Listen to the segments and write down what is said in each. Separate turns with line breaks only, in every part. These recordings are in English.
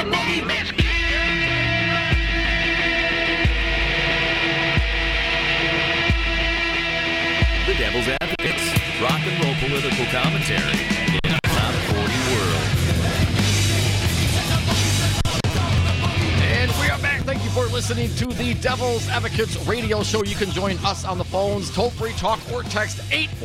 name is Kid.
The Devil's Advocates, rock and roll political commentary in a top 40 world.
And we are back. Thank you for listening to the Devil's Advocates radio show. You can join us on the phones, toll-free talk or text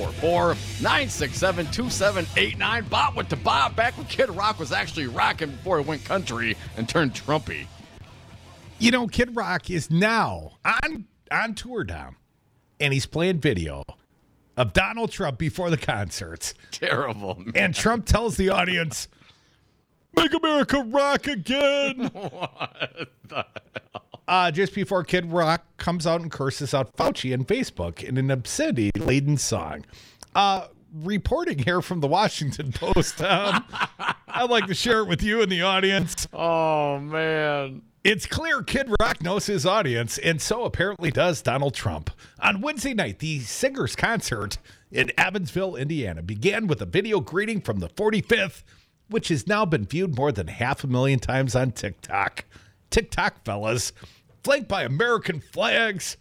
844-967-2789. Bob went to Bob back when Kid Rock was actually rocking before he went country and turned Trumpy.
You know, Kid Rock is now on tour, Dom, and he's playing video of Donald Trump before the concerts.
Terrible, man.
And Trump tells the audience, "Make America rock again."
What the hell?
Just before Kid Rock comes out and curses out Fauci on Facebook in an obscenity-laden song. Reporting here from the Washington Post. I'd like to share it with you and the audience.
Oh, man.
It's clear Kid Rock knows his audience, and so apparently does Donald Trump. On Wednesday night, the singer's concert in Evansville, Indiana, began with a video greeting from the 45th, which has now been viewed more than 500,000 times on TikTok. TikTok, fellas. Flanked by American flags.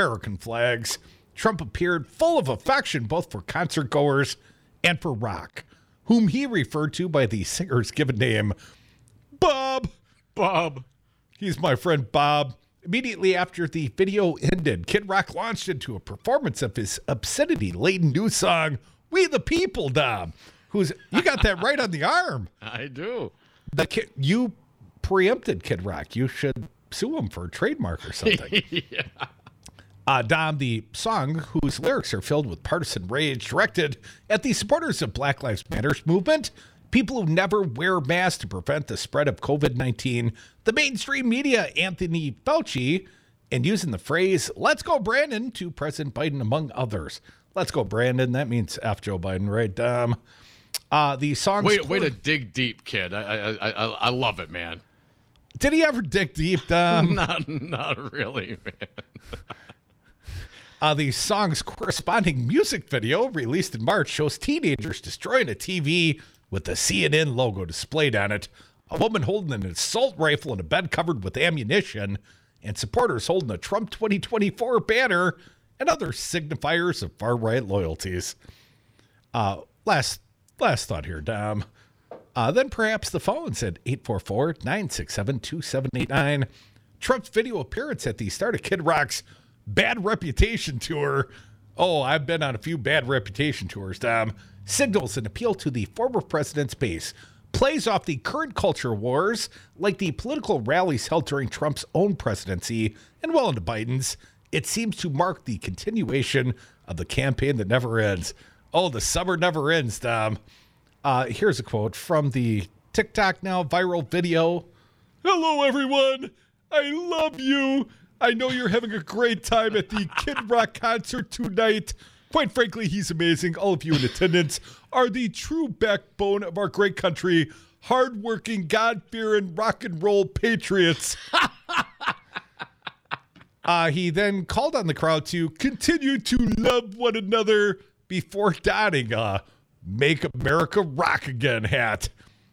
Trump appeared full of affection both for concert goers and for Rock, whom he referred to by the singer's given name, Bob. He's my friend Bob. Immediately after the video ended, Kid Rock launched into a performance of his obscenity-laden new song, "We the People," Dom. You got that right on the arm.
I do.
You preempted Kid Rock. You should sue him for a trademark or something.
Yeah.
Dom, the song, whose lyrics are filled with partisan rage, directed at the supporters of Black Lives Matter movement, people who never wear masks to prevent the spread of COVID-19, the mainstream media, Anthony Fauci, and using the phrase, "Let's go, Brandon," to President Biden, among others. Let's go, Brandon. That means F Joe Biden, right, Dom? The song.
Way to dig deep, kid. I love it, man.
Did he ever dig deep, Dom?
Not really, man.
The song's corresponding music video, released in March, shows teenagers destroying a TV with the CNN logo displayed on it, a woman holding an assault rifle in a bed covered with ammunition, and supporters holding a Trump 2024 banner and other signifiers of far-right loyalties. Last thought here, Dom. Then perhaps the phones at 844-967-2789. Trump's video appearance at the start of Kid Rock's Bad Reputation tour. Oh, I've been on a few Bad Reputation tours, Dom. Signals an appeal to the former president's base. Plays off the current culture wars, like the political rallies held during Trump's own presidency and well into Biden's. It seems to mark the continuation of the campaign that never ends. Oh, the summer never ends, Dom. Here's a quote from the TikTok now viral video. "Hello, everyone. I love you. I know you're having a great time at the Kid Rock concert tonight. Quite frankly, he's amazing. All of you in attendance are the true backbone of our great country. Hardworking, God-fearing, rock and roll patriots." He then called on the crowd to continue to love one another before donning a "Make America Rock Again" hat.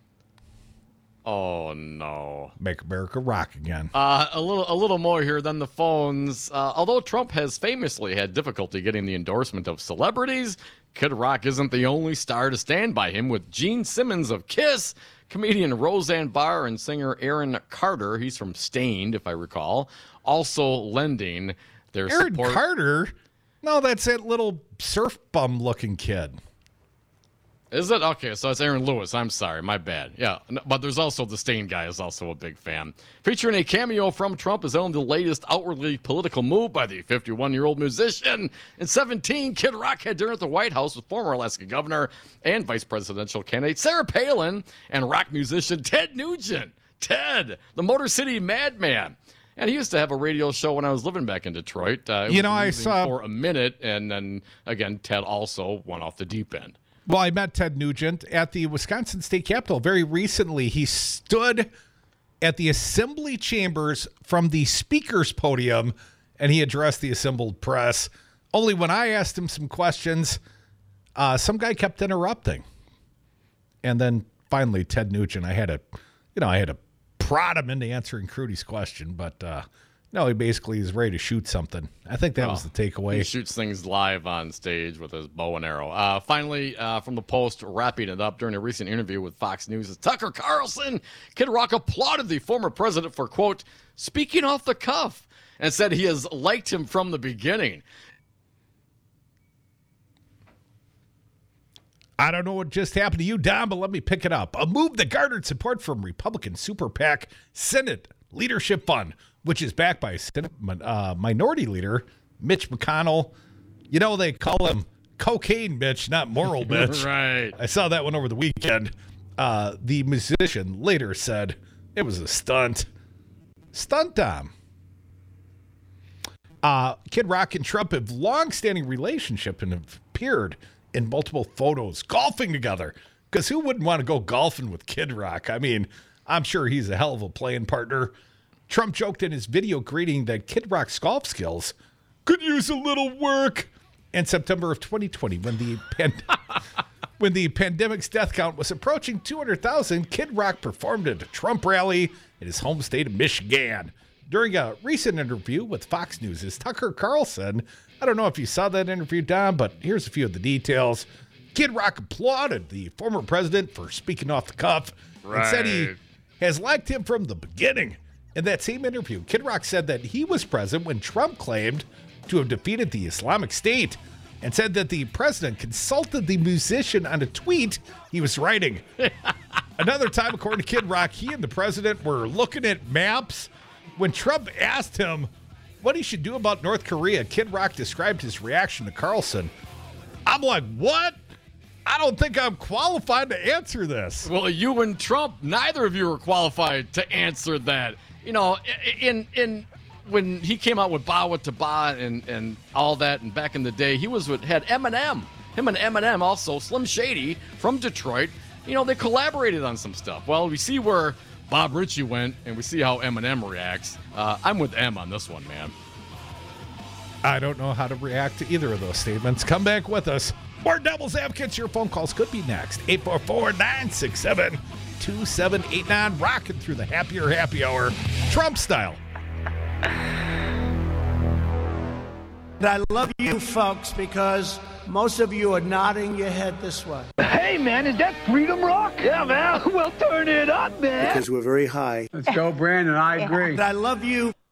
Oh, no.
Make America rock again.
A little more here than the phones. Although Trump has famously had difficulty getting the endorsement of celebrities, Kid Rock isn't the only star to stand by him, with Gene Simmons of Kiss, comedian Roseanne Barr, and singer Aaron Carter, he's from Stained, if I recall, also lending their
Aaron
support.
Carter? No, that's that little surf bum looking kid.
Is it? Okay, so it's Aaron Lewis. I'm sorry, my bad. Yeah, but there's also the Stain guy is also a big fan. Featuring a cameo from Trump is only the latest outwardly political move by the 51-year-old musician. In 2017, Kid Rock had dinner at the White House with former Alaska governor and vice presidential candidate Sarah Palin and rock musician Ted Nugent. Ted, the Motor City Madman. And he used to have a radio show when I was living back in Detroit.
I saw
for a minute, and then, again, Ted also went off the deep end.
Well, I met Ted Nugent at the Wisconsin State Capitol very recently. He stood at the assembly chambers from the speaker's podium, and he addressed the assembled press. Only when I asked him some questions, some guy kept interrupting. And then finally, Ted Nugent, I had to prod him into answering Crudy's question, but no, he basically is ready to shoot something. I think that was the takeaway.
He shoots things live on stage with his bow and arrow. Finally, from the Post, wrapping it up, during a recent interview with Fox News, Tucker Carlson, Kid Rock applauded the former president for, quote, speaking off the cuff, and said he has liked him from the beginning.
I don't know what just happened to you, Don, but let me pick it up. A move that garnered support from Republican Super PAC Senate Leadership Fund, which is backed by Senate Minority Leader Mitch McConnell. You know, they call him Cocaine Mitch, not Moral Mitch.
Right.
I saw that one over the weekend. The musician later said it was a stunt. Stunt, Dom. Kid Rock and Trump have long-standing relationship and have appeared in multiple photos golfing together. Because who wouldn't want to go golfing with Kid Rock? I mean, I'm sure he's a hell of a playing partner. Trump joked in his video greeting that Kid Rock's golf skills could use a little work. In September of 2020, when the pandemic's death count was approaching 200,000, Kid Rock performed at a Trump rally in his home state of Michigan. During a recent interview with Fox News' Tucker Carlson, I don't know if you saw that interview, Don, but here's a few of the details. Kid Rock applauded the former president for speaking off the cuff and said he has liked him from the beginning. In that same interview, Kid Rock said that he was present when Trump claimed to have defeated the Islamic State and said that the president consulted the musician on a tweet he was writing. Another time, according to Kid Rock, he and the president were looking at maps. When Trump asked him what he should do about North Korea, Kid Rock described his reaction to Carlson. I'm like, what? I don't think I'm qualified to answer this.
Well, you and Trump, neither of you are qualified to answer that. You know, when he came out with Bawa to Ba and all that, and back in the day, he had Eminem. Him and Eminem, also Slim Shady from Detroit. You know, they collaborated on some stuff. Well, we see where Bob Ritchie went, and we see how Eminem reacts. I'm with M on this one, man.
I don't know how to react to either of those statements. Come back with us. More Devil's Advocates. Your phone calls could be next. 844-967-2789. Rocking through the happier happy hour, Trump style.
I love you folks because most of you are nodding your head this way.
Hey, man, is that Freedom Rock? Yeah, man. Well, turn it up, man.
Because we're very high.
Let's go, Brandon. I agree.
I love you